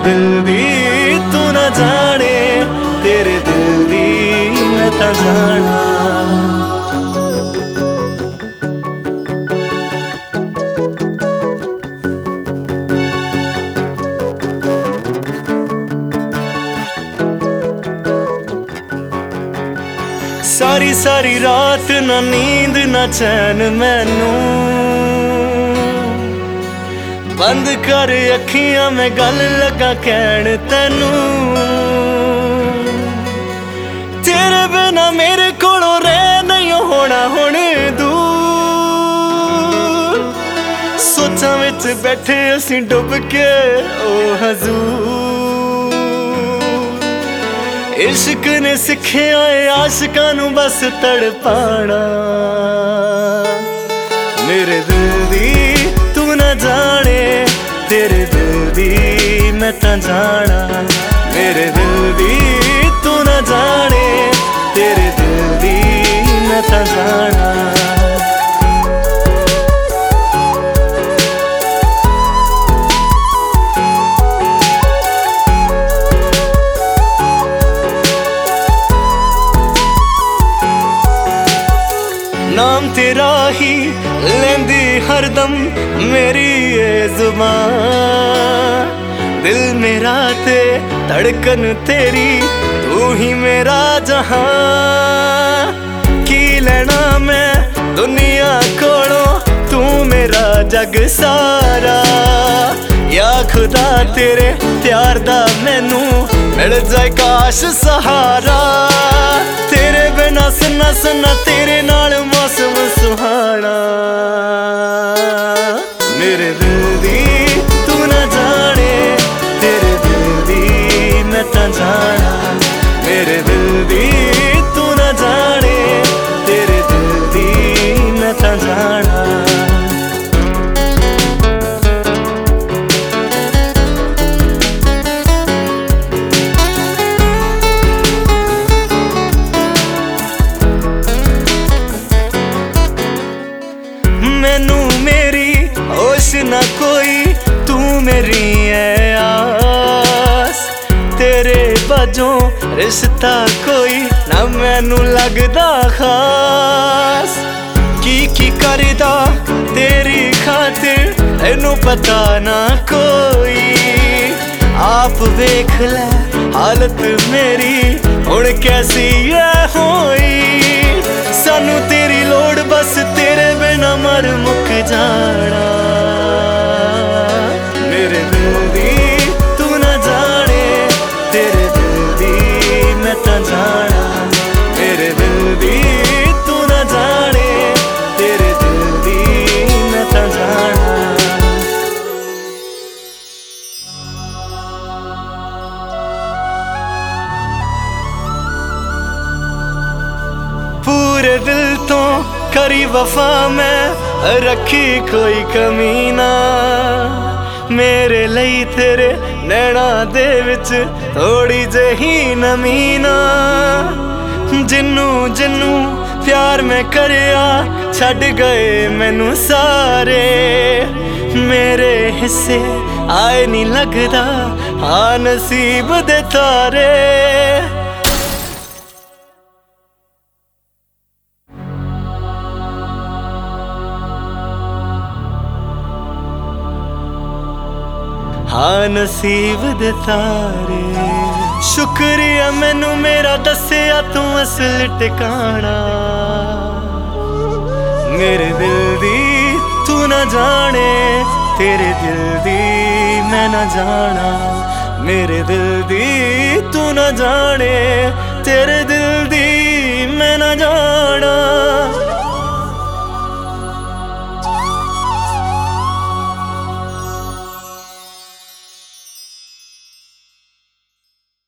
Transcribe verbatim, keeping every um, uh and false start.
दिल दी तू ना जाने, तेरे दिल दी मैं तां जाना। सारी सारी रात ना नींद ना चैन मैनू, बंद कर अखियां मैं गल लगा कहण तैनू। तेरे बिना मेरे कोलों रह नहीं होना हुण दूर, सोचां विच बैठे असीं डुब के ओ हजूर। इश्क ने सिखिया है आशिकां नू बस तड़पाना, मेरे दिल दी तू ना जाने, तेरे दिल दी मैं तां जाना। मेरे दिल दी तू ना जाने, तेरे दिल दी मैं तां जाना। नाम तेरा ही लेंदी हरदम मेरी ये जुबान, दिल मेरा ते धड़कन तेरी तू ही मेरा जहां। की लेना मैं दुनिया कोलों तू मेरा जग सारा, या खुदा तेरे प्यार दा मैनू मिल जाए काश सहारा। तेरे बिना सुना सुना तेरे नाल मौसम सुहाना, मेरे दिल दी तू ना जाने, तेरे दिल दी मैं तां जाना। मेरे दिल दी तू ना जाने, तेरे दिल दी मैं तां जाना। मैनू मेरी होश ना कोई, तू मेरी है आस। तेरे बाजों रिश्ता कोई ना मैनू लगदा खास। की की करदा तेरी खातिर तैनू पता ना कोई, आप वेख ले हालत मेरी हुण कैसी है होई। सानू तेरी लोड़ बस तेरे बिना मर मुक जाना, मेरे दिल दी तू ना जाने, तेरे दिल दी मैं तां जाना। मेरे दिल दी तू ना जाने, तेरे दिल दी मैं तां जाना। पूरे दिल तो करी वफा मैं रखी कोई कमी ना, मेरे लई तेरे नैना दे विच थोड़ी जही नमी ना। जिन्नू जिन्नू प्यार मैं करया छड़ गए मैनू सारे, मेरे हिस्से आए नहीं लगदा हाँ नसीब दे तारे। हाँ नसीब दे तारे। शुक्रिया मैनू मेरा दसिया तू असल टिकाना, मेरे दिल दी तू ना जाने, तेरे दिल दी मैं ना जाना। मेरे दिल दी तू ना जाने, तेरे दिल दी मैं ना जाना।